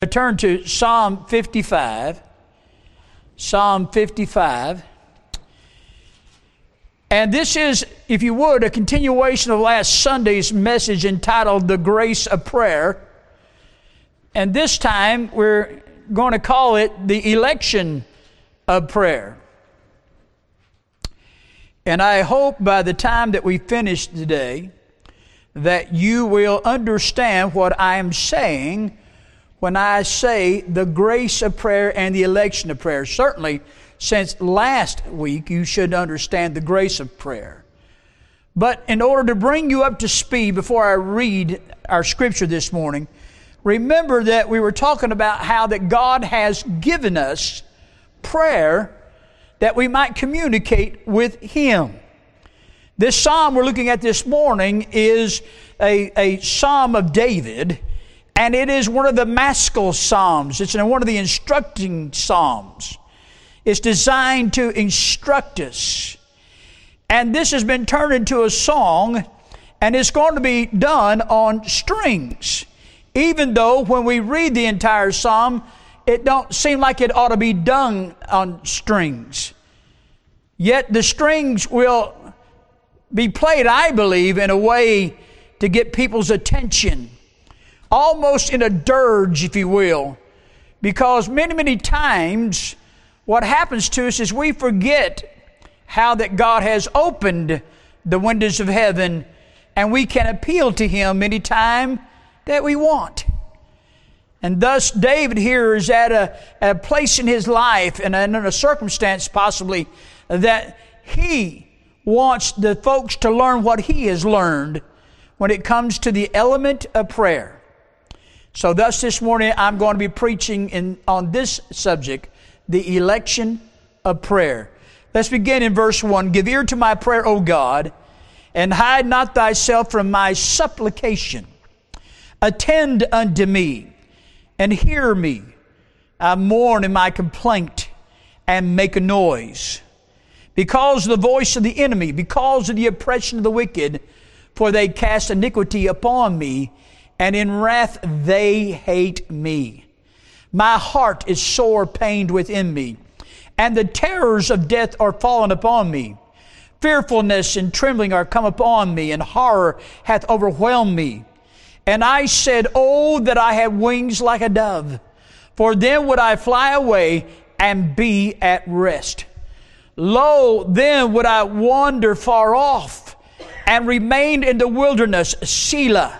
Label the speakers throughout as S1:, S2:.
S1: Turn to Psalm 55. Psalm 55. And this is, if you would, a continuation of last Sunday's message entitled The Grace of Prayer. And this time we're going to call it the election of prayer. And I hope by the time that we finish today that you will understand what I am saying when I say the grace of prayer and the election of prayer. Certainly, since last week, you should understand the grace of prayer. But in order to bring you up to speed before I read our scripture this morning, remember that we were talking about how that God has given us prayer that we might communicate with Him. This psalm we're looking at this morning is a psalm of David, and it is one of the Maskil Psalms. It's one of the instructing psalms. It's designed to instruct us. And this has been turned into a song, and it's going to be done on strings. Even though when we read the entire psalm, it don't seem like it ought to be done on strings. Yet the strings will be played, I believe, in a way to get people's attention. Almost in a dirge, if you will. Because many times what happens to us is we forget how that God has opened the windows of heaven, and we can appeal to Him any time that we want. And thus David here is at a place in his life and in a circumstance possibly that he wants the folks to learn what he has learned when it comes to the element of prayer. So thus this morning I'm going to be preaching on this subject, the election of prayer. Let's begin in verse 1. Give ear to my prayer, O God, and hide not thyself from my supplication. Attend unto me, and hear me. I mourn in my complaint, and make a noise. Because of the voice of the enemy, because of the oppression of the wicked, for they cast iniquity upon me, and in wrath they hate me. My heart is sore pained within me, and the terrors of death are fallen upon me. Fearfulness and trembling are come upon me, and horror hath overwhelmed me. And I said, Oh, that I had wings like a dove, for then would I fly away and be at rest. Lo, then would I wander far off, and remain in the wilderness, Selah.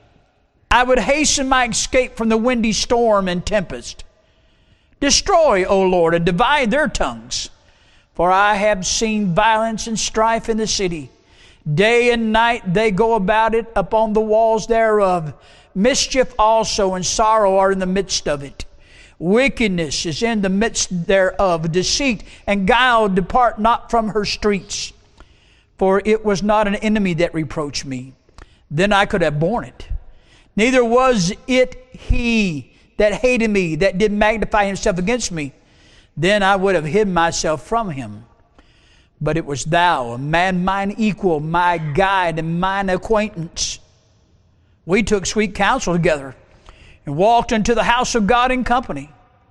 S1: I would hasten my escape from the windy storm and tempest. Destroy, O Lord, and divide their tongues. For I have seen violence and strife in the city. Day and night they go about it upon the walls thereof. Mischief also and sorrow are in the midst of it. Wickedness is in the midst thereof. Deceit and guile depart not from her streets. For it was not an enemy that reproached me. Then I could have borne it. Neither was it he that hated me, that did magnify himself against me. Then I would have hid myself from him. But it was thou, a man mine equal, my guide and mine acquaintance. We took sweet counsel together, and walked into the house of God in company.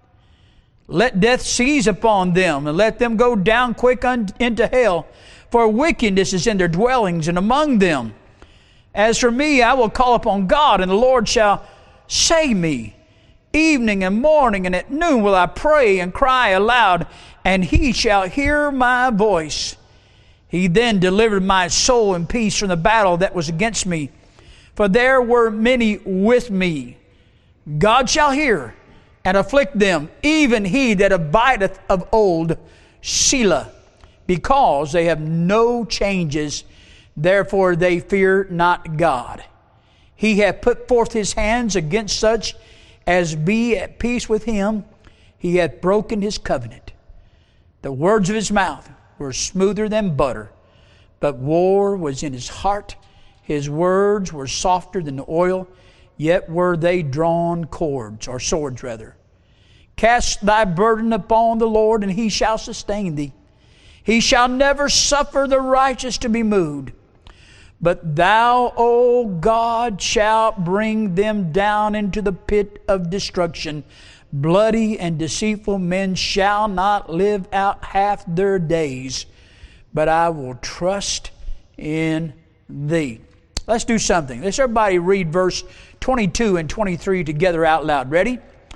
S1: Let death seize upon them, and let them go down quick into hell. For wickedness is in their dwellings, and among them. As for me, I will call upon God, and the Lord shall save me. Evening and morning and at noon will I pray and cry aloud, and He shall hear my voice. He then delivered my soul in peace from the battle that was against me, for there were many with me. God shall hear and afflict them, even he that abideth of old, Selah, because they have no changes. Therefore they fear not God. He hath put forth his hands against such as be at peace with him. He hath broken his covenant. The words of his mouth were smoother than butter, but war was in his heart. His words were softer than oil, yet were they drawn cords, or swords rather. Cast thy burden upon the Lord, and he shall sustain thee. He shall never suffer the righteous to be moved. But thou, O God, shalt bring them down into the pit of destruction. Bloody and deceitful men shall not live out half their days, but I will trust in thee. Let's do something. Let's everybody read verse 22 and 23 together out loud. Ready?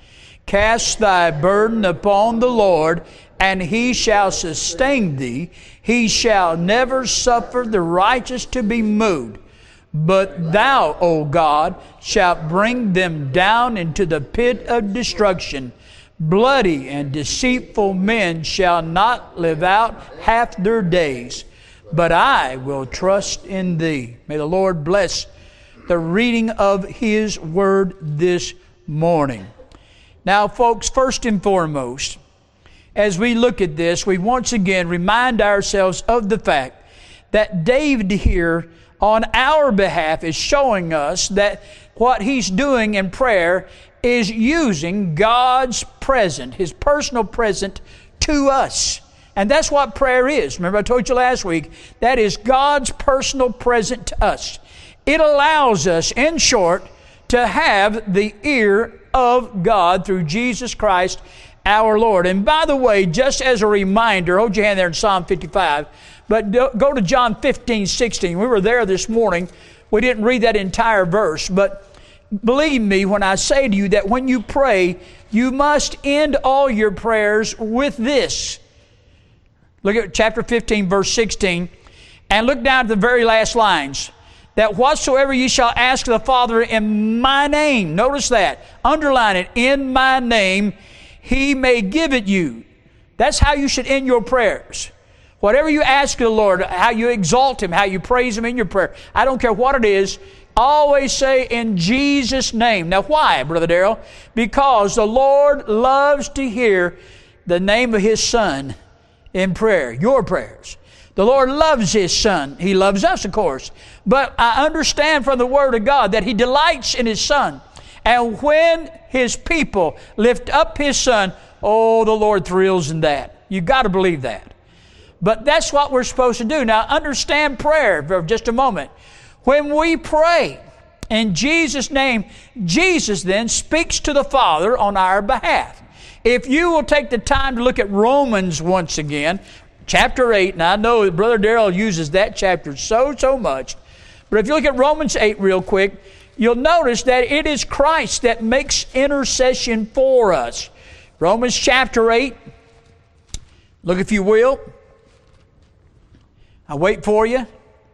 S1: Cast thy burden upon the Lord, and He shall sustain thee. He shall never suffer the righteous to be moved. But thou, O God, shalt bring them down into the pit of destruction. Bloody and deceitful men shall not live out half their days, but I will trust in thee. May the Lord bless the reading of His Word this morning. Now, folks, first and foremost, as we look at this, we once again remind ourselves of the fact that David here on our behalf is showing us that what he's doing in prayer is using God's present, His personal present to us. And that's what prayer is. Remember I told you last week, that is God's personal present to us. It allows us, in short, to have the ear of God through Jesus Christ our Lord. And by the way, just as a reminder, hold your hand there in Psalm 55, but go to John 15:16. We were there this morning. We didn't read that entire verse, but believe me when I say to you that when you pray, you must end all your prayers with this. Look at chapter 15, verse 16, and look down at the very last lines. That whatsoever ye shall ask the Father in my name, notice that, underline it, in my name, He may give it you. That's how you should end your prayers. Whatever you ask the Lord, how you exalt Him, how you praise Him in your prayer, I don't care what it is, always say in Jesus' name. Now why, Brother Darrell? Because the Lord loves to hear the name of His Son in prayer, your prayers. The Lord loves His Son. He loves us, of course. But I understand from the Word of God that He delights in His Son. And when His people lift up His Son, oh, the Lord thrills in that. You've got to believe that. But that's what we're supposed to do. Now, understand prayer for just a moment. When we pray in Jesus' name, Jesus then speaks to the Father on our behalf. If you will take the time to look at Romans once again, chapter 8, and I know that Brother Darrell uses that chapter so much, but if you look at Romans 8 real quick, you'll notice that it is Christ that makes intercession for us. Romans chapter 8, look if you will. I'll wait for you.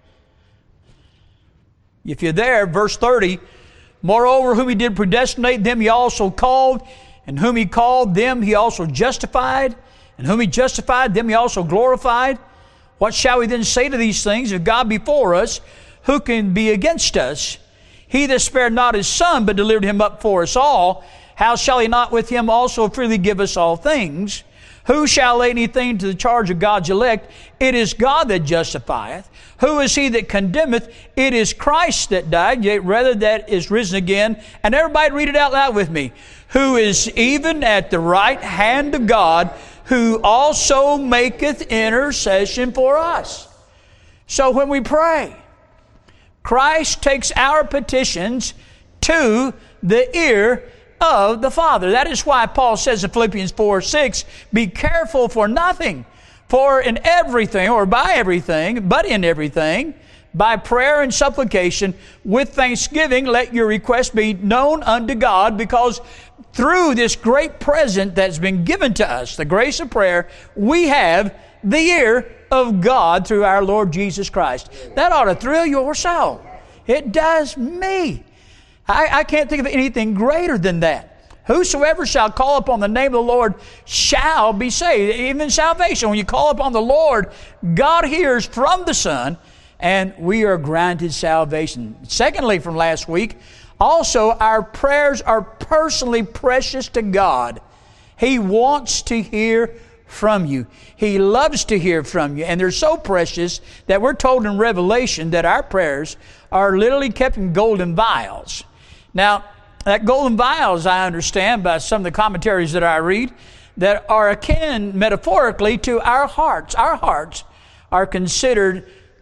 S1: If you're there, verse 30, moreover, whom He did predestinate, them He also called, and whom He called, them He also justified, and whom He justified, them He also glorified. What shall we then say to these things? If God be for us, who can be against us? He that spared not His Son, but delivered Him up for us all, how shall He not with Him also freely give us all things? Who shall lay anything to the charge of God's elect? It is God that justifieth. Who is he that condemneth? It is Christ that died, yet rather that is risen again. And everybody read it out loud with me. Who is even at the right hand of God, who also maketh intercession for us. So when we pray, Christ takes our petitions to the ear of the Father. That is why Paul says in Philippians 4:6, be careful for nothing, for in everything, or by everything, but in everything, by prayer and supplication, with thanksgiving, let your requests be known unto God, because through this great present that's been given to us, the grace of prayer, we have the ear of God through our Lord Jesus Christ. That ought to thrill your soul. It does me. I can't think of anything greater than that. Whosoever shall call upon the name of the Lord shall be saved. Even salvation, when you call upon the Lord, God hears from the Son, and we are granted salvation. Secondly, from last week, also our prayers are personally precious to God. He wants to hear from you. He loves to hear from you. And they're so precious that we're told in Revelation that our prayers are literally kept in golden vials. Now, that golden vials, I understand by some of the commentaries that I read, that are akin metaphorically to our hearts. Our hearts are considered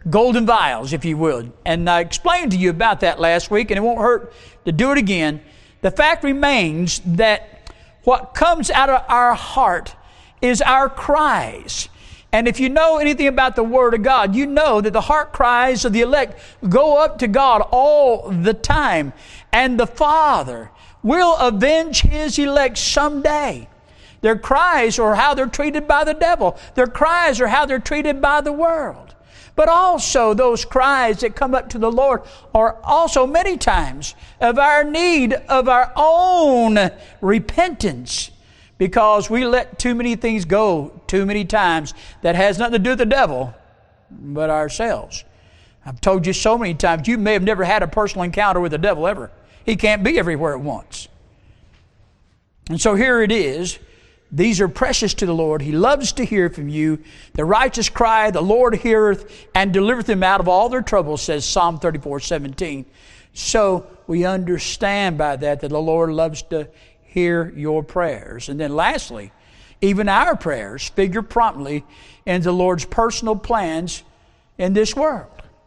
S1: golden vials, if you would. And I explained to you about that last week, and it won't hurt to do it again. The fact remains that what comes out of our heart is our cries. And if you know anything about the Word of God, you know that the heart cries of the elect go up to God all the time. And the Father will avenge His elect someday. Their cries are how they're treated by the devil. Their cries are how they're treated by the world. But also those cries that come up to the Lord are also many times of our need of our own repentance, because we let too many things go too many times that has nothing to do with the devil, but ourselves. I've told you so many times, you may have never had a personal encounter with the devil ever. He can't be everywhere at once. And so here it is. These are precious to the Lord. He loves to hear from you. The righteous cry, the Lord heareth and delivereth them out of all their troubles, says Psalm 34:17. So we understand by that the Lord loves to hear your prayers. And then lastly, even our prayers figure promptly in the Lord's personal plans in this world.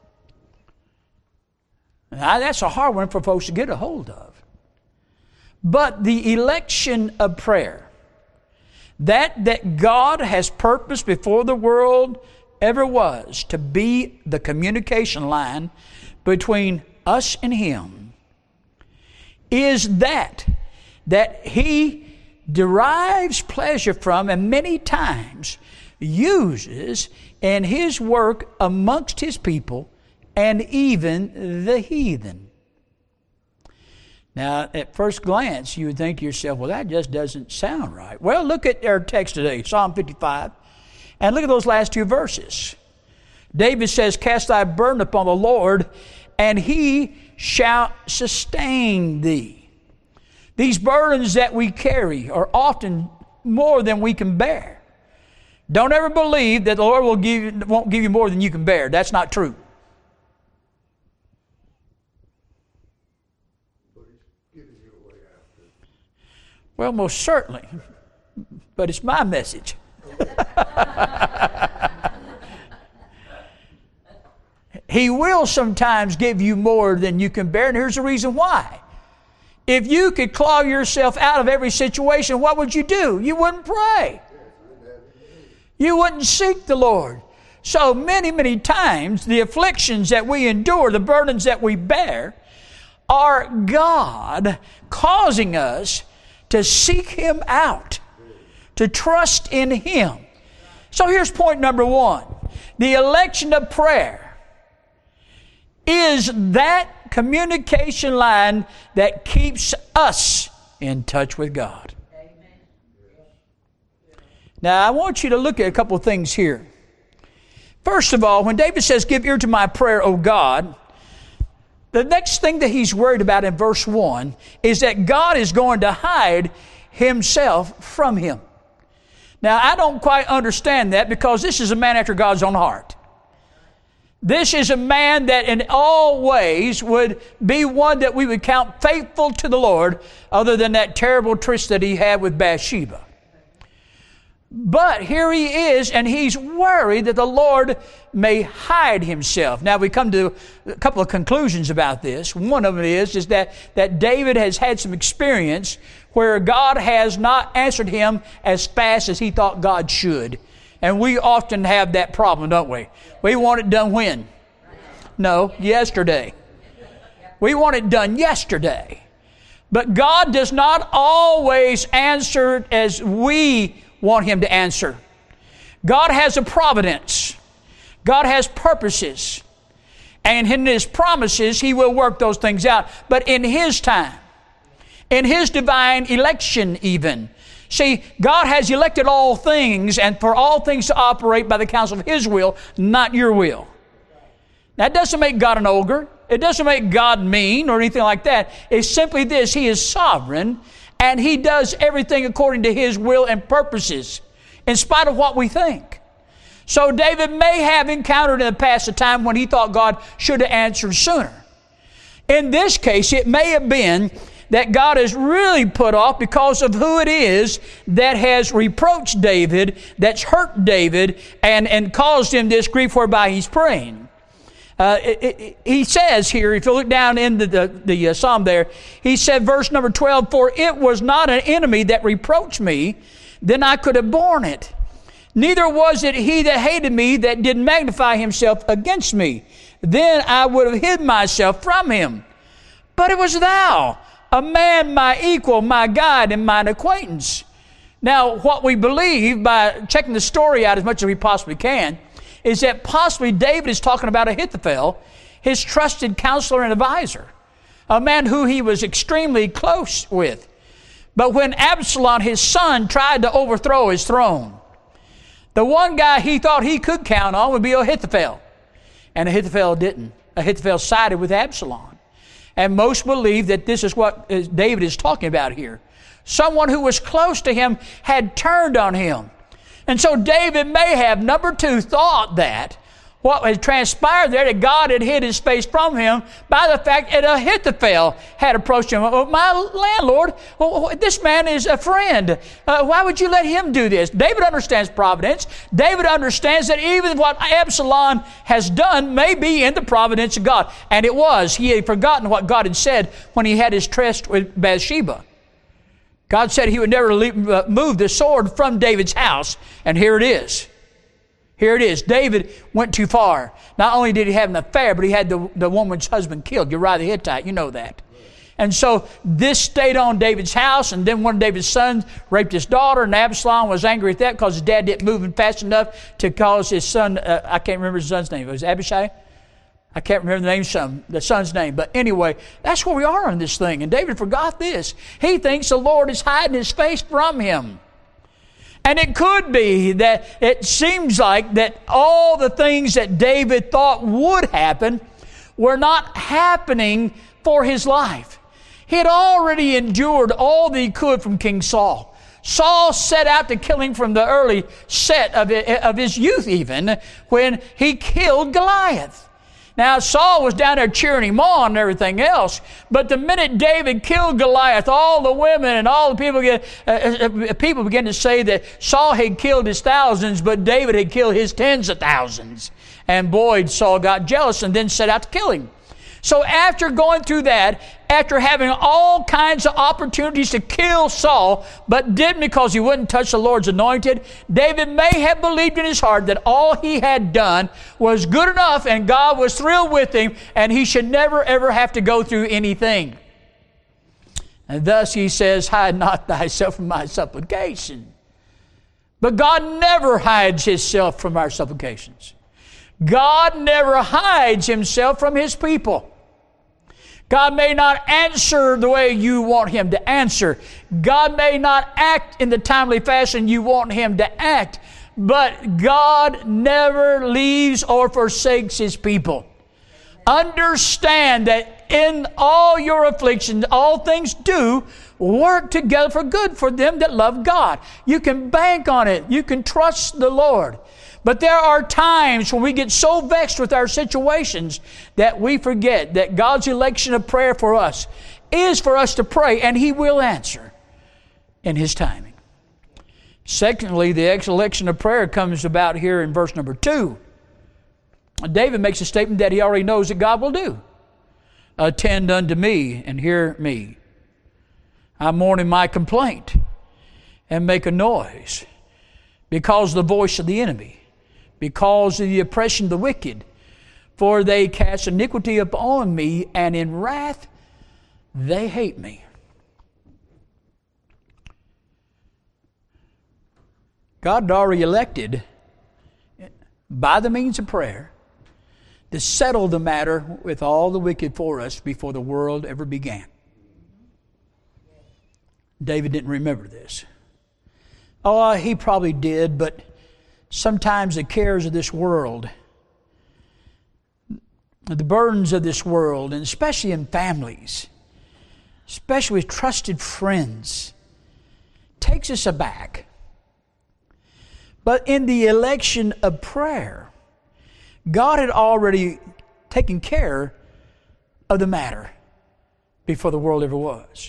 S1: Now, that's a hard one for folks to get a hold of. But the election of prayer, that God has purposed before the world ever was to be the communication line between us and Him, is that He derives pleasure from and many times uses in His work amongst His people and even the heathen. Now, at first glance, you would think to yourself, well, that just doesn't sound right. Well, look at our text today, Psalm 55, and look at those last two verses. David says, cast thy burden upon the Lord, and He shall sustain thee. These burdens that we carry are often more than we can bear. Don't ever believe that the Lord won't give you more than you can bear. That's not true. Well, most certainly. But it's my message. He will sometimes give you more than you can bear, and here's the reason why. If you could claw yourself out of every situation, what would you do? You wouldn't pray. You wouldn't seek the Lord. So many, many times, the afflictions that we endure, the burdens that we bear, are God causing us to seek Him out, to trust in Him. So here's point number one. The election of prayer is that communication line that keeps us in touch with God. Now, I want you to look at a couple of things here. First of all, when David says, give ear to my prayer, O God, the next thing that he's worried about in verse 1 is that God is going to hide Himself from him. Now, I don't quite understand that, because this is a man after God's own heart. This is a man that in all ways would be one that we would count faithful to the Lord, other than that terrible tryst that he had with Bathsheba. But here he is, and he's worried that the Lord may hide Himself. Now, we come to a couple of conclusions about this. One of them is that David has had some experience where God has not answered him as fast as he thought God should. And we often have that problem, don't we? We want it done when? No, yesterday. We want it done yesterday. But God does not always answer as we want Him to answer. God has a providence. God has purposes. And in His promises, He will work those things out. But in His time, in His divine election even. See, God has elected all things, and for all things to operate by the counsel of His will, not your will. That doesn't make God an ogre. It doesn't make God mean or anything like that. It's simply this: He is sovereign, and He does everything according to His will and purposes, in spite of what we think. So David may have encountered in the past a time when he thought God should have answered sooner. In this case, it may have been that God is really put off because of who it is that has reproached David, that's hurt David, and caused him this grief whereby he's praying. He says here, if you look down into the psalm there, he said, verse number 12, "For it was not an enemy that reproached me, then I could have borne it. Neither was it he that hated me that did magnify himself against me. Then I would have hid myself from him. But it was thou, a man my equal, my guide, and mine acquaintance." Now, what we believe, by checking the story out as much as we possibly can, is that possibly David is talking about Ahithophel, his trusted counselor and advisor, a man who he was extremely close with. But when Absalom, his son, tried to overthrow his throne, the one guy he thought he could count on would be Ahithophel. And Ahithophel didn't. Ahithophel sided with Absalom. And most believe that this is what David is talking about here. Someone who was close to him had turned on him. And so David may have, number two, thought that what had transpired there, that God had hid his face from him by the fact that Ahithophel had approached him. "Oh, my landlord, this man is a friend. Why would you let him do this?" David understands providence. David understands that even what Absalom has done may be in the providence of God. And it was. He had forgotten what God had said when he had his tryst with Bathsheba. God said he would never move the sword from David's house. And here it is. Here it is. David went too far. Not only did he have an affair, but he had the woman's husband killed, Uriah the Hittite. You know that. And so this stayed on David's house, and then one of David's sons raped his daughter, and Absalom was angry at that because his dad didn't move him fast enough to cause his son, I can't remember his son's name. It was Abishai? I can't remember the son's name. But anyway, that's where we are on this thing. And David forgot this. He thinks the Lord is hiding his face from him. And it could be that it seems like that all the things that David thought would happen were not happening for his life. He had already endured all that he could from King Saul. Saul set out to kill him from the early set of his youth even, when he killed Goliath. Now, Saul was down there cheering him on and everything else, but the minute David killed Goliath, all the women and all the people began to say that Saul had killed his thousands, but David had killed his tens of thousands. And boy, Saul got jealous and then set out to kill him. So after going through that, after having all kinds of opportunities to kill Saul, but didn't because he wouldn't touch the Lord's anointed, David may have believed in his heart that all he had done was good enough and God was thrilled with him and he should never ever have to go through anything. And thus he says, "Hide not thyself from my supplication." But God never hides himself from our supplications. God never hides himself from his people. God may not answer the way you want him to answer. God may not act in the timely fashion you want him to act. But God never leaves or forsakes his people. Understand that in all your afflictions, all things do work together for good for them that love God. You can bank on it. You can trust the Lord. But there are times when we get so vexed with our situations that we forget that God's election of prayer for us is for us to pray, and he will answer in his timing. Secondly, the election of prayer comes about here in verse number 2. David makes a statement that he already knows that God will do. "Attend unto me and hear me. I mourn in my complaint and make a noise because of the voice of the enemy, because of the oppression of the wicked. For they cast iniquity upon me, and in wrath they hate me." God had already elected, by the means of prayer, to settle the matter with all the wicked for us before the world ever began. David didn't remember this. Oh, he probably did, but sometimes the cares of this world, the burdens of this world, and especially in families, especially with trusted friends, takes us aback. But in the election of prayer, God had already taken care of the matter before the world ever was.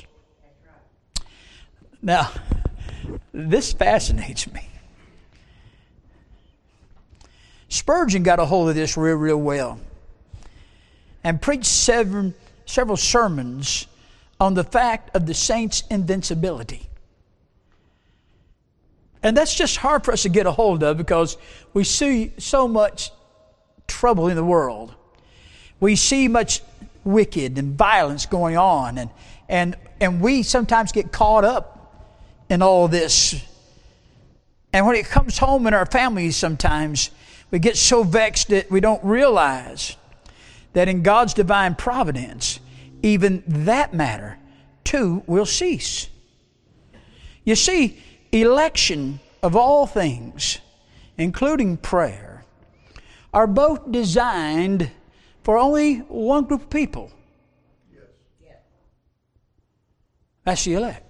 S1: Now, this fascinates me. Spurgeon got a hold of this real well. and preached several sermons on the fact of the saints' invincibility. And that's just hard for us to get a hold of because we see so much trouble in the world. We see much wicked and violence going on, and we sometimes get caught up in all this. And when it comes home in our families sometimes, we get so vexed that we don't realize that in God's divine providence, even that matter too will cease. You see, election of all things, including prayer, are both designed for only one group of people. That's the elect.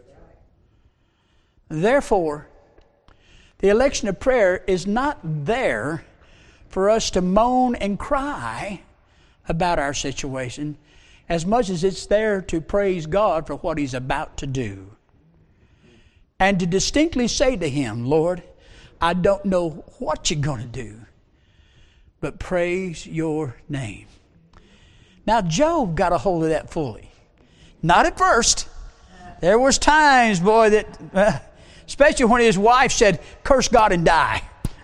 S1: Therefore, the election of prayer is not there for us to moan and cry about our situation as much as it's there to praise God for what He's about to do. And to distinctly say to Him, Lord, I don't know what you're going to do, but praise your name. Now, Job got a hold of that fully. Not at first. There was times, boy, that, especially when his wife said, curse God and die.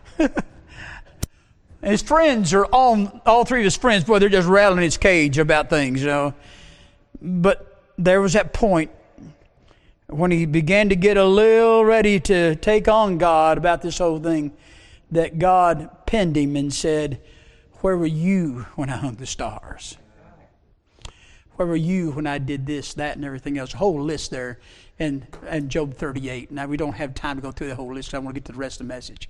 S1: And his friends are all three of his friends, boy, they're just rattling his cage about things, you know. But there was that point when he began to get a little ready to take on God about this whole thing, that God pinned him and said, where were you when I hung the stars? Where were you when I did this, that, and everything else? A whole list there in Job 38. Now, we don't have time to go through the whole list. I want to get to the rest of the message.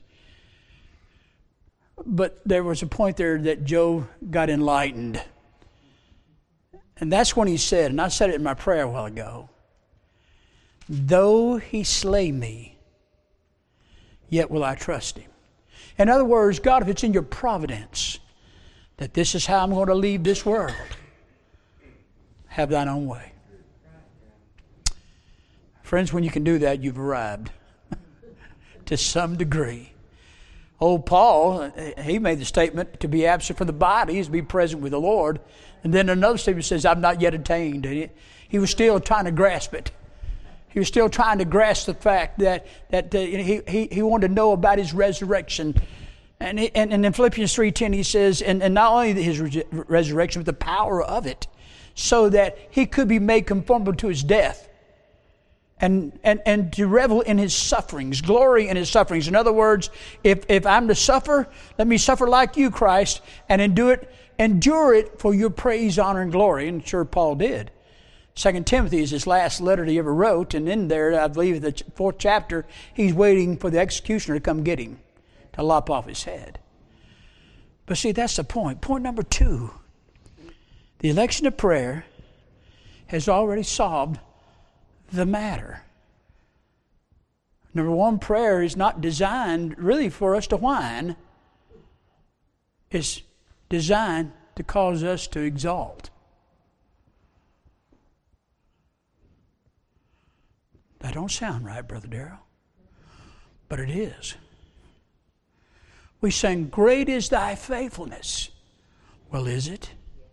S1: But there was a point there that Job got enlightened. And that's when he said, and I said it in my prayer a while ago, though he slay me, yet will I trust him. In other words, God, if it's in your providence that this is how I'm going to leave this world, have thine own way. Friends, when you can do that, you've arrived to some degree. Old Paul, he made the statement, to be absent from the body is to be present with the Lord. And then another statement says, I've not yet attained. He was still trying to grasp it. He was still trying to grasp the fact that he wanted to know about his resurrection. And in Philippians 3:10 he says, and not only his resurrection, but the power of it, so that he could be made conformable to his death. And to revel in his sufferings, glory in his sufferings. In other words, if I'm to suffer, let me suffer like you, Christ, and endure it for your praise, honor, and glory. And sure, Paul did. 2 Timothy is his last letter he ever wrote, and in there, I believe the 4th chapter, he's waiting for the executioner to come get him, to lop off his head. But see, that's the point. Point number 2, the election of prayer has already solved the matter. Number 1, prayer is not designed really for us to whine. It's designed to cause us to exalt. That don't sound right, Brother Darrell, but it is. We sang, great is thy faithfulness. Well, is it?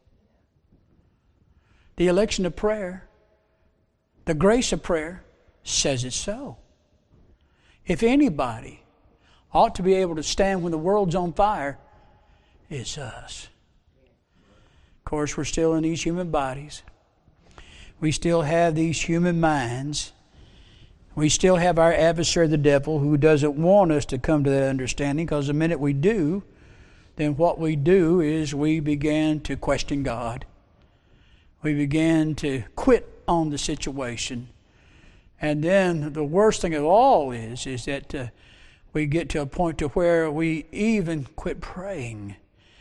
S1: The election of prayer, the grace of prayer, says it's so. If anybody ought to be able to stand when the world's on fire, it's us. Of course, we're still in these human bodies. We still have these human minds. We still have our adversary, the devil, who doesn't want us to come to that understanding, because the minute we do, then what we do is we begin to question God. We begin to quit on the situation. And then the worst thing of all is that we get to a point to where we even quit praying.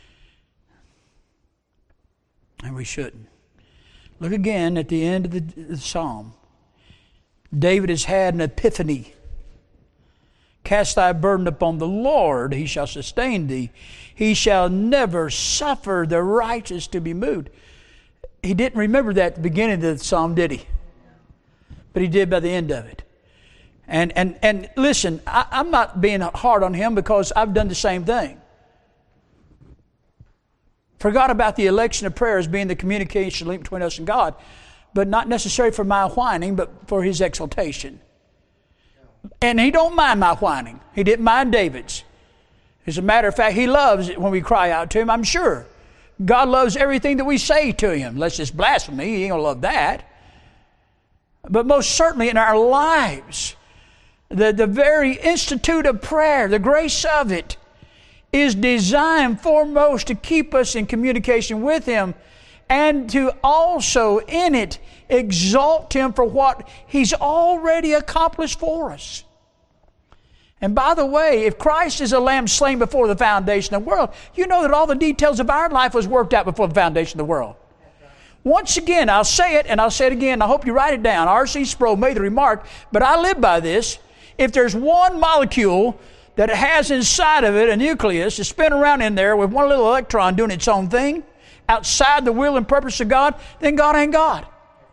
S1: And we shouldn't. Look again at the end of the psalm. David has had an epiphany. Cast thy burden upon the Lord, he shall sustain thee. He shall never suffer the righteous to be moved. He didn't remember that at the beginning of the psalm, did he? But he did by the end of it. And listen, I'm not being hard on him, because I've done the same thing. Forgot about the election of prayer as being the communication link between us and God, but not necessarily for my whining, but for His exaltation. And He don't mind my whining. He didn't mind David's. As a matter of fact, He loves it when we cry out to Him, I'm sure. God loves everything that we say to Him. Unless it's blasphemy, He ain't going to love that. But most certainly in our lives, the very institute of prayer, the grace of it, is designed foremost to keep us in communication with Him and to also in it exalt Him for what He's already accomplished for us. And by the way, if Christ is a lamb slain before the foundation of the world, you know that all the details of our life was worked out before the foundation of the world. Once again, I'll say it and I'll say it again. I hope you write it down. R.C. Sproul made the remark, but I live by this. If there's one molecule that it has inside of it, a nucleus, to spin around in there with one little electron doing its own thing, outside the will and purpose of God, then God ain't God.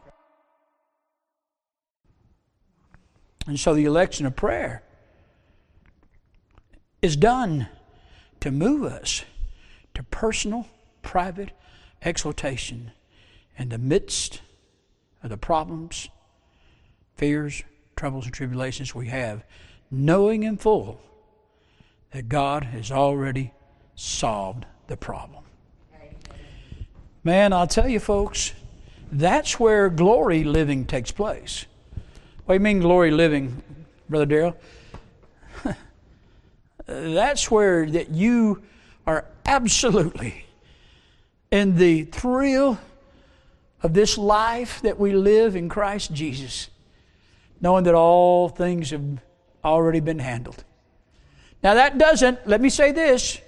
S1: And so the election of prayer is done to move us to personal, private exaltation in the midst of the problems, fears, troubles, and tribulations we have, knowing in full that God has already solved the problem. Man, I'll tell you folks, that's where glory living takes place. What do you mean glory living, Brother Darrell? That's where that you are absolutely in the thrill of this life that we live in Christ Jesus, knowing that all things have already been handled. Now that doesn't, let me say this,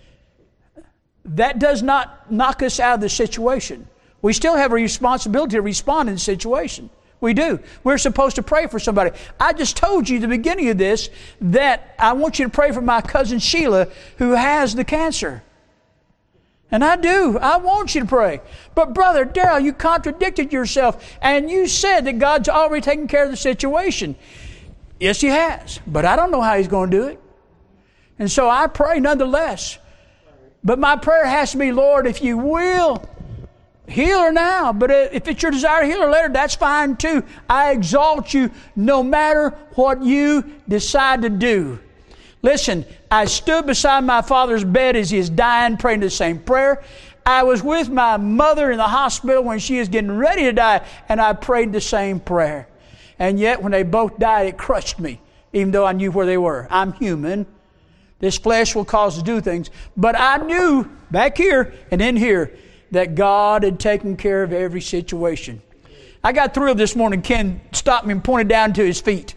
S1: that does not knock us out of the situation. We still have a responsibility to respond in the situation. We do. We're supposed to pray for somebody. I just told you at the beginning of this that I want you to pray for my cousin Sheila who has the cancer. And I do. I want you to pray. But Brother Darrell, you contradicted yourself and you said that God's already taken care of the situation. Yes, He has. But I don't know how He's going to do it. And so I pray nonetheless. But my prayer has to be, Lord, if you will, heal her now. But if it's your desire to heal her later, that's fine too. I exalt you no matter what you decide to do. Listen, I stood beside my father's bed as he is dying, praying the same prayer. I was with my mother in the hospital when she was getting ready to die, and I prayed the same prayer. And yet, when they both died, it crushed me, even though I knew where they were. I'm human. This flesh will cause us to do things. But I knew, back here and in here, that God had taken care of every situation. I got thrilled this morning. Ken stopped me and pointed down to his feet.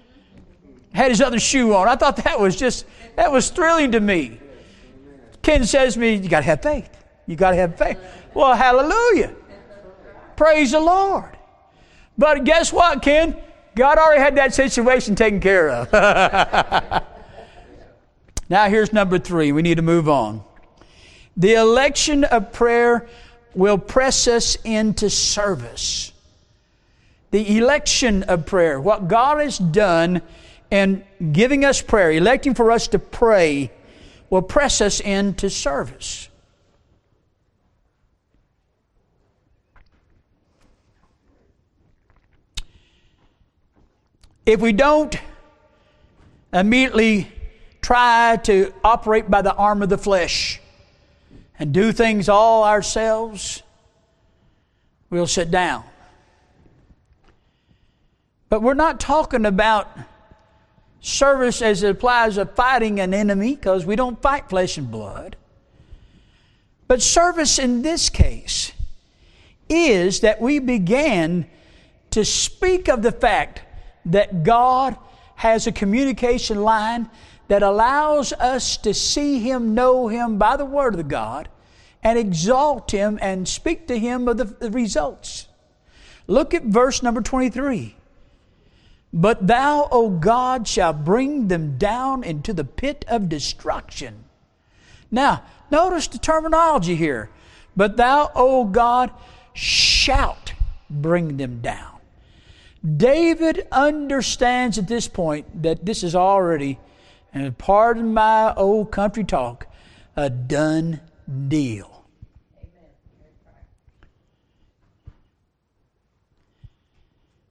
S1: Had his other shoe on. I thought that was thrilling to me. Ken says to me, you got to have faith. You got to have faith. Well, hallelujah. Praise the Lord. But guess what, Ken? God already had that situation taken care of. Now here's number 3. We need to move on. The election of prayer will press us into service. The election of prayer, what God has done in giving us prayer, electing for us to pray, will press us into service. If we don't immediately try to operate by the arm of the flesh and do things all ourselves, we'll sit down. But we're not talking about service as it applies to fighting an enemy, because we don't fight flesh and blood. But service in this case is that we began to speak of the fact that God has a communication line that allows us to see Him, know Him by the Word of God, and exalt Him and speak to Him of the results. Look at verse number 23. But thou, O God, shalt bring them down into the pit of destruction. Now, notice the terminology here. But thou, O God, shalt bring them down. David understands at this point that this is already, and pardon my old country talk, a done deal.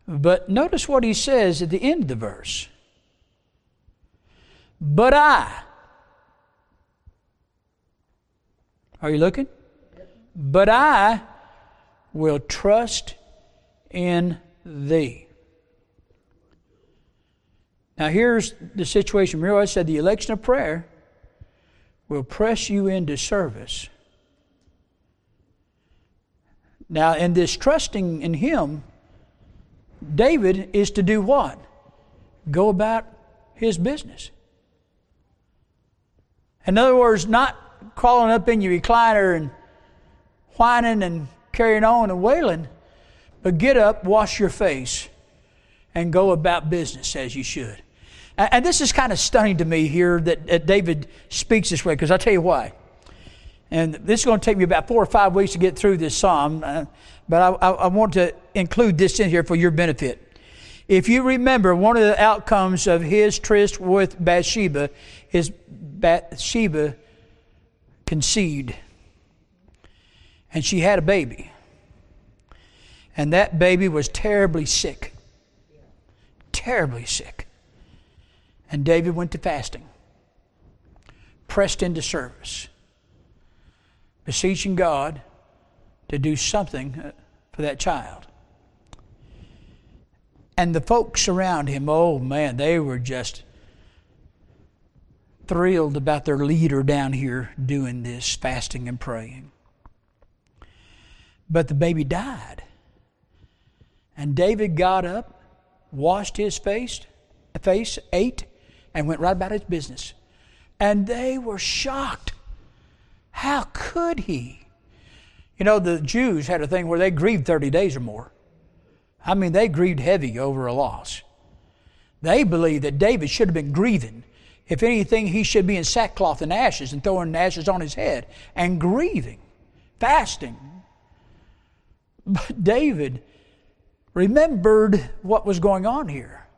S1: But notice what he says at the end of the verse. But I. Are you looking? But I will trust in thee. Now here's the situation. Remember I said the election of prayer will press you into service. Now in this trusting in Him, David is to do what? Go about his business. In other words, not crawling up in your recliner and whining and carrying on and wailing, but get up, wash your face, and go about business as you should. And this is kind of stunning to me here that David speaks this way, because I'll tell you why. And this is going to take me about 4 or 5 weeks to get through this psalm, but I want to include this in here for your benefit. If you remember, one of the outcomes of his tryst with Bathsheba is Bathsheba conceived. And she had a baby. And that baby was terribly sick. Terribly sick. And David went to fasting. Pressed into service. Beseeching God to do something for that child. And the folks around him, oh man, they were just thrilled about their leader down here doing this, fasting and praying. But the baby died. And David got up, washed his face, ate, and went right about his business. And they were shocked. How could he? You know, the Jews had a thing where they grieved 30 days or more. I mean, they grieved heavy over a loss. They believed that David should have been grieving. If anything, he should be in sackcloth and ashes and throwing ashes on his head and grieving, fasting. But David remembered what was going on here.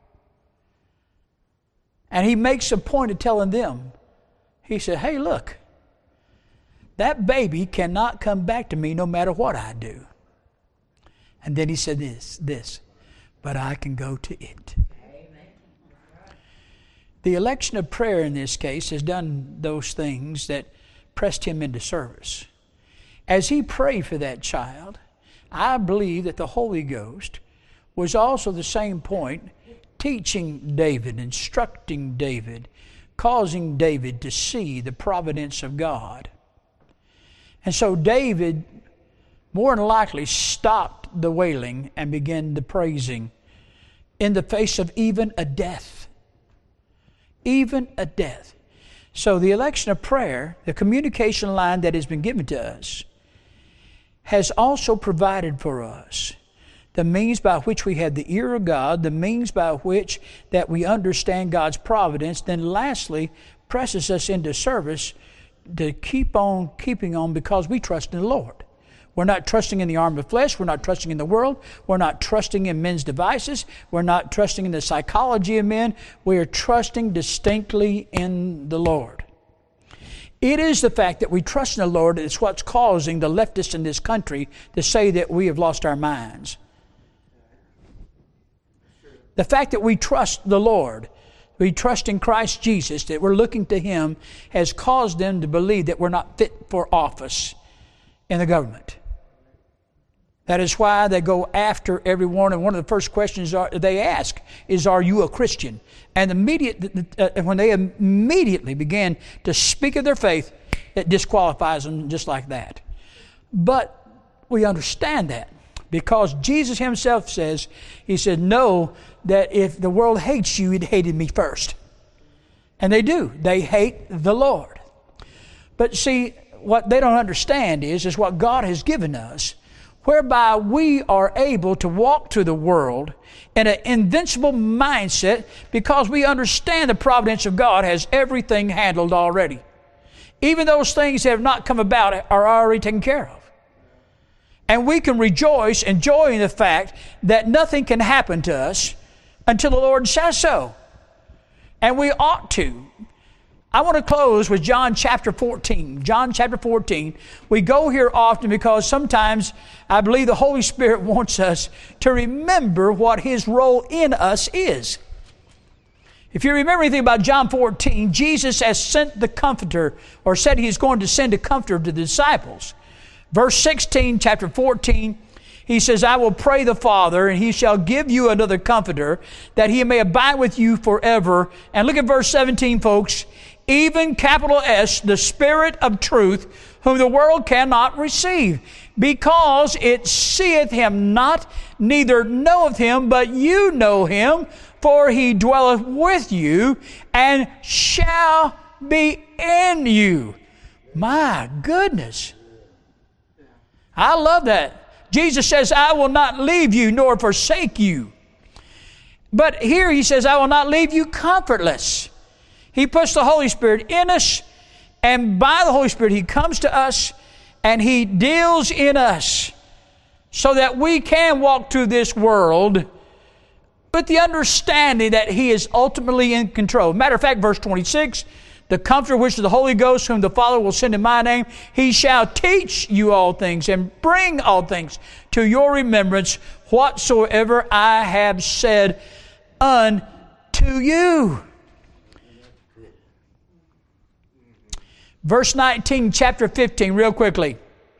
S1: And he makes a point of telling them, he said, hey, look, that baby cannot come back to me no matter what I do. And then he said this, but I can go to it. Amen. The election of prayer in this case has done those things that pressed him into service. As he prayed for that child, I believe that the Holy Ghost was also the same point, teaching David, instructing David, causing David to see the providence of God. And so David more than likely stopped the wailing and began the praising in the face of even a death. Even a death. So the election of prayer, the communication line that has been given to us, has also provided for us the means by which we have the ear of God, the means by which that we understand God's providence, then lastly presses us into service to keep on keeping on because we trust in the Lord. We're not trusting in the arm of flesh. We're not trusting in the world. We're not trusting in men's devices. We're not trusting in the psychology of men. We are trusting distinctly in the Lord. It is the fact that we trust in the Lord that's what's causing the leftists in this country to say that we have lost our minds. The fact that we trust the Lord, we trust in Christ Jesus, that we're looking to Him, has caused them to believe that we're not fit for office in the government. That is why they go after everyone, and one of the first questions they ask is, are you a Christian? And when they immediately begin to speak of their faith, it disqualifies them just like that. But we understand that because Jesus Himself says, He said, know that if the world hates you, it hated me first. And they do. They hate the Lord. But see, what they don't understand is what God has given us, whereby we are able to walk through the world in an invincible mindset because we understand the providence of God has everything handled already. Even those things that have not come about are already taken care of. And we can rejoice and joy in the fact that nothing can happen to us until the Lord says so. And we ought to. I want to close with John chapter 14. John chapter 14. We go here often because sometimes I believe the Holy Spirit wants us to remember what His role in us is. If you remember anything about John 14, Jesus has sent the Comforter, or said He is going to send a Comforter to the disciples. Verse 16, chapter 14, He says, I will pray the Father, and He shall give you another Comforter, that He may abide with you forever. And look at verse 17, folks. Even capital S, the Spirit of truth, whom the world cannot receive, because it seeth Him not, neither knoweth Him, but you know Him, for He dwelleth with you, and shall be in you. My goodness. I love that. Jesus says, I will not leave you nor forsake you. But here He says, I will not leave you comfortless. He puts the Holy Spirit in us, and by the Holy Spirit He comes to us, and He deals in us so that we can walk through this world with the understanding that He is ultimately in control. Matter of fact, verse 26, the Comforter, which is the Holy Ghost, whom the Father will send in my name, He shall teach you all things and bring all things to your remembrance whatsoever I have said unto you. Verse 19, chapter 15, real quickly.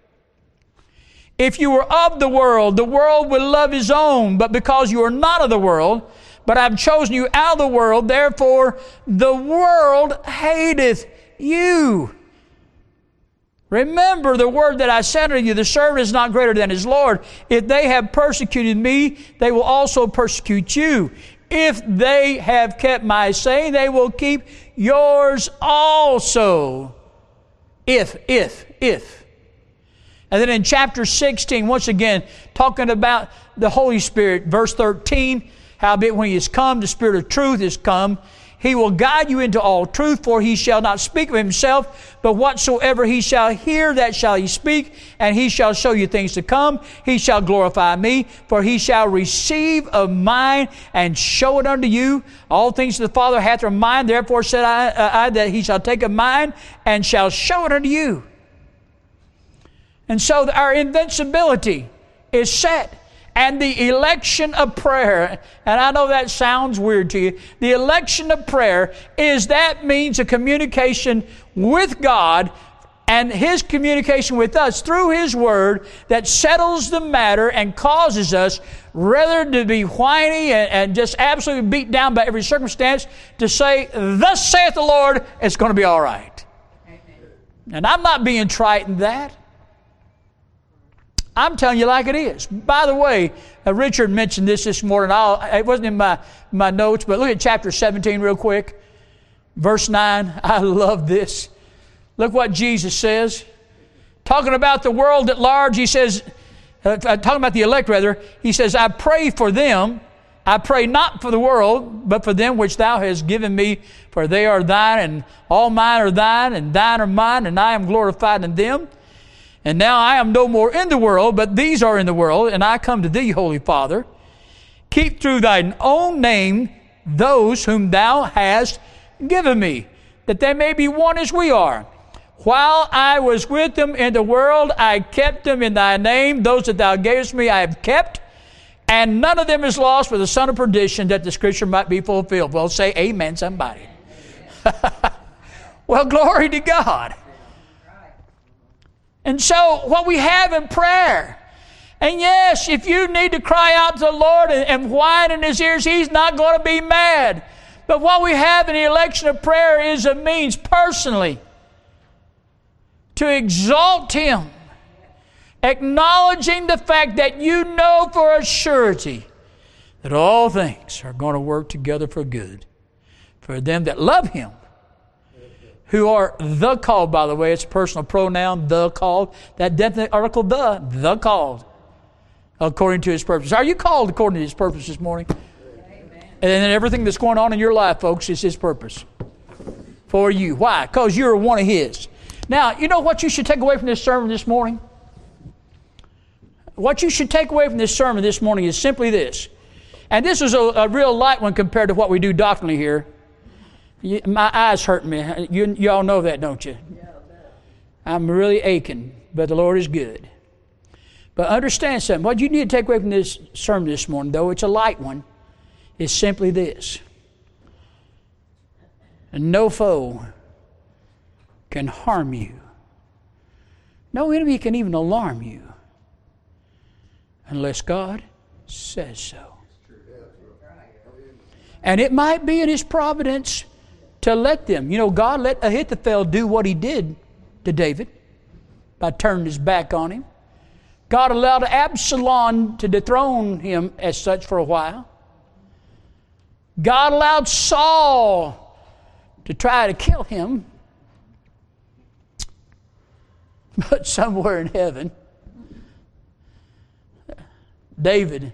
S1: If you were of the world would love his own, but because you are not of the world, but I have chosen you out of the world, therefore the world hateth you. Remember the word that I said unto you, the servant is not greater than his Lord. If they have persecuted me, they will also persecute you. If they have kept my saying, they will keep yours also. If. And then in chapter 16, once again, talking about the Holy Spirit, verse 13, howbeit when He is come, the Spirit of truth is come. He will guide you into all truth, for He shall not speak of Himself, but whatsoever He shall hear, that shall He speak, and He shall show you things to come. He shall glorify me, for He shall receive of mine and show it unto you. All things the Father hath of mine, therefore said I that He shall take of mine and shall show it unto you. And so our invincibility is set. And the election of prayer, and I know that sounds weird to you, the election of prayer is that means of communication with God and His communication with us through His Word that settles the matter and causes us, rather to be whiny and just absolutely beat down by every circumstance, to say, thus saith the Lord, it's going to be all right. Amen. And I'm not being trite in that. I'm telling you like it is. By the way, Richard mentioned this morning. It wasn't in my notes, but look at chapter 17 real quick. Verse 9. I love this. Look what Jesus says. Talking about the world at large, He says, talking about the elect rather, He says, I pray for them. I pray not for the world, but for them which Thou hast given me, for they are Thine, and all mine are Thine, and Thine are mine, and I am glorified in them. And now I am no more in the world, but these are in the world, and I come to Thee, Holy Father. Keep through Thine own name those whom Thou hast given me, that they may be one as we are. While I was with them in the world, I kept them in Thy name. Those that Thou gavest me I have kept, and none of them is lost for the son of perdition, that the Scripture might be fulfilled. Well, say amen, somebody. Well, glory to God. And so what we have in prayer, and yes, if you need to cry out to the Lord and whine in His ears, He's not going to be mad. But what we have in the election of prayer is a means personally to exalt Him, acknowledging the fact that you know for a surety that all things are going to work together for good for them that love Him, who are the called, by the way. It's a personal pronoun, the called. That definite article, the called, according to His purpose. Are you called according to His purpose this morning? Amen. And everything that's going on in your life, folks, is His purpose for you. Why? Because you're one of His. Now, you know what you should take away from this sermon this morning? What you should take away from this sermon this morning is simply this. And this is a real light one compared to what we do doctrinally here. My eyes hurt me. You all know that, don't you? I'm really aching, but the Lord is good. But understand something. What you need to take away from this sermon this morning, though it's a light one, is simply this. No foe can harm you. No enemy can even alarm you unless God says so. And it might be in His providence to let them. You know, God let Ahithophel do what he did to David by turning his back on him. God allowed Absalom to dethrone him as such for a while. God allowed Saul to try to kill him. But somewhere in heaven, David,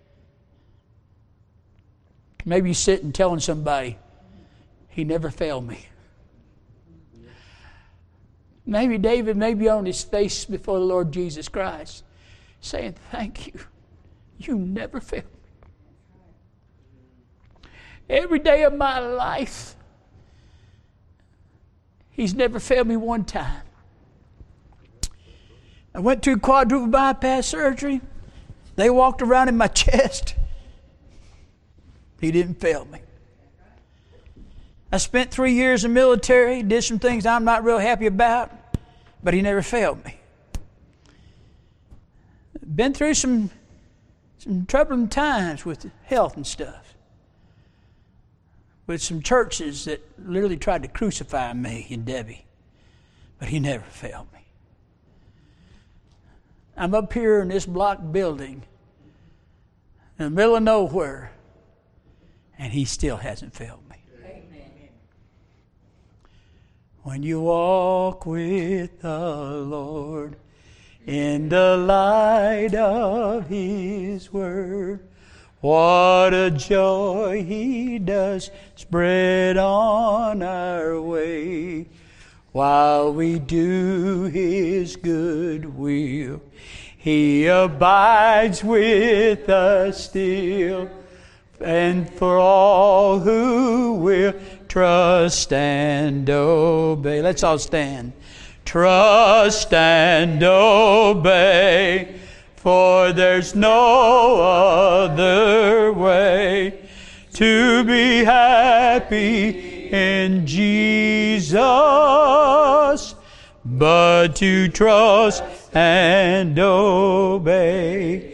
S1: maybe he's sitting telling somebody, He never failed me. Maybe David may be on his face before the Lord Jesus Christ, saying, thank you. You never failed me. Every day of my life, He's never failed me one time. I went through quadruple bypass surgery. They walked around in my chest. He didn't fail me. I spent 3 years in the military, did some things I'm not real happy about, but He never failed me. Been through some troubling times with health and stuff. With some churches that literally tried to crucify me and Debbie, but He never failed me. I'm up here in this block building in the middle of nowhere, and He still hasn't failed me. Amen. When you walk with the Lord in the light of His Word, what a joy He does spread on our way. While we do His good will, He abides with us still. And for all who will trust and obey. Let's all stand. Trust and obey, for there's no other way to be happy in Jesus, but to trust and obey.